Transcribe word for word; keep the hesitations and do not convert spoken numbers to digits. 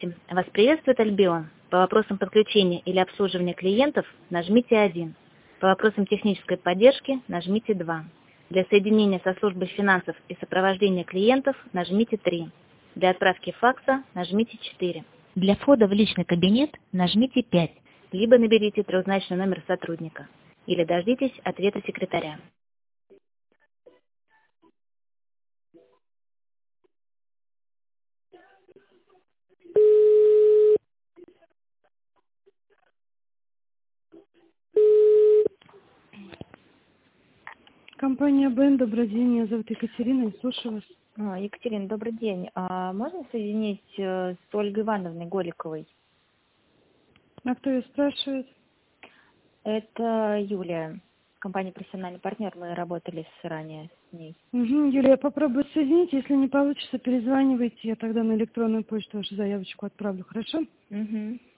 Вас приветствует Альбион. По вопросам подключения или обслуживания клиентов нажмите один. По вопросам технической поддержки нажмите два. Для соединения со службой финансов и сопровождения клиентов нажмите три. Для отправки факса нажмите четыре. Для входа в личный кабинет нажмите пять. Либо наберите трехзначный номер сотрудника. Или дождитесь ответа секретаря. Компания БН, добрый день, меня зовут Екатерина, я слушаю вас. А, Екатерина, добрый день. А можно соединить э, с Ольгой Ивановной Голиковой? А кто ее спрашивает? Это Юлия, компания «Профессиональный партнер». Мы работали с, ранее с ней. Угу, Юлия, попробуй соединить, если не получится, перезванивайте, я тогда на электронную почту вашу заявочку отправлю, хорошо? Угу.